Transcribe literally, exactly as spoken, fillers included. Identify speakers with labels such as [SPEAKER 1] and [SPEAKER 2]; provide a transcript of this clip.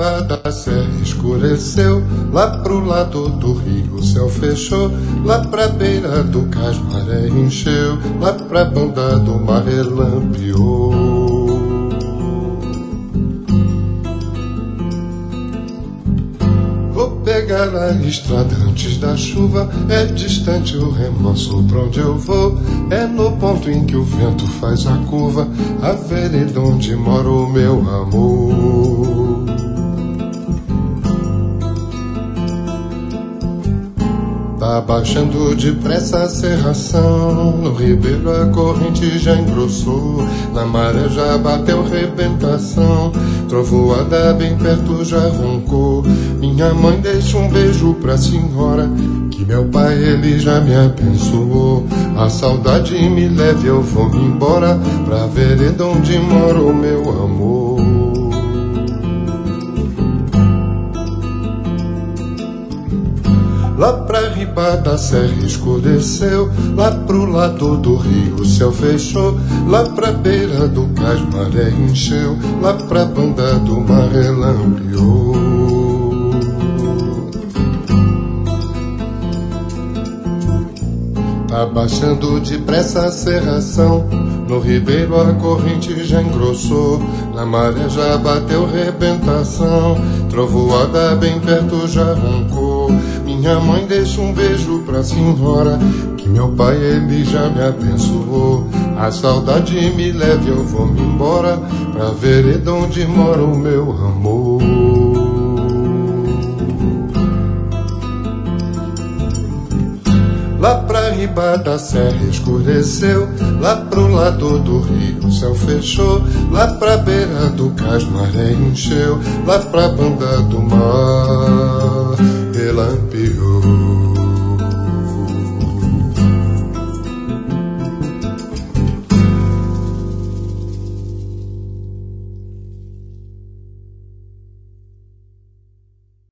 [SPEAKER 1] riba da serra escureceu, lá pro lado do rio o céu fechou, lá pra beira do cais maré encheu, lá pra banda do mar relampeou. Vou pegar a estrada antes da chuva, é distante o remanso pra onde eu vou, é no ponto em que o vento faz a curva, a vereda onde mora o meu amor. Tá baixando depressa a serração, no ribeiro a corrente já engrossou, na maré já bateu rebentação, trovoada bem perto já roncou. Minha mãe deixa um beijo pra senhora, que meu pai ele já me abençoou. A saudade me leve, eu vou me embora, pra vereda onde mora o meu amor. Lá pra riba da serra escureceu, lá pro lado do rio o céu fechou, lá pra beira do cais maré encheu, lá pra banda do mar relampeou. Tá baixando depressa a serração, no ribeiro a corrente já engrossou, na maré já bateu rebentação, trovoada bem perto já roncou. Minha mãe deixa um beijo pra senhora, que meu pai ele já me abençoou. A saudade me leve, eu vou me embora, pra vereda onde mora o meu amor. Lá pra riba da serra escureceu, lá pro lado do rio o céu fechou, lá pra beira do cais maré encheu, lá pra banda do mar